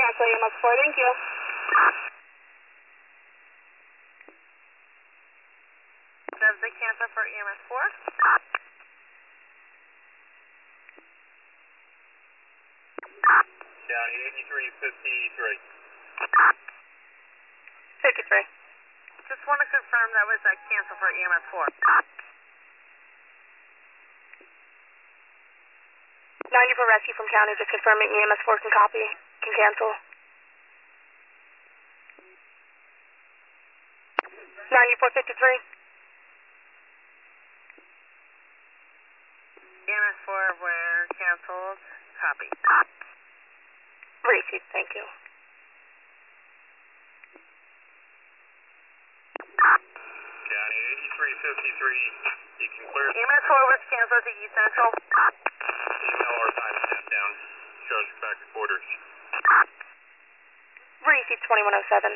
cancel EMS 4, thank you. Does the cancel for EMS 4? County 8353. 53. Just want to confirm that was a cancel for EMS 4. 94 rescue from county, just confirming EMS 4 can copy, can cancel. 9453. EMS 4 were canceled. Copy. Received, thank you. County 8353. You can clear. EMS 4 was canceled to East Central. Email our timestamp down. Charge back to quarters. Received 2107.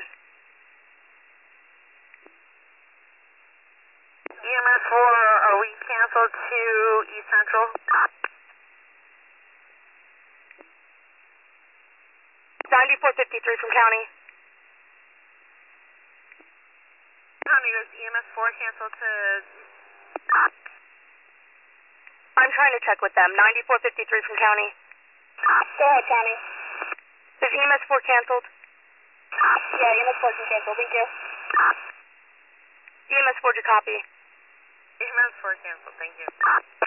EMS 4, are we canceled to East Central? 9453 from county. County, was EMS 4 canceled to... I'm trying to check with them. 9453 from county. Go ahead, County. Is EMS 4 canceled? Yeah, EMS 4 can cancel, thank you. EMS 4 to copy. EMS 4 canceled, thank you.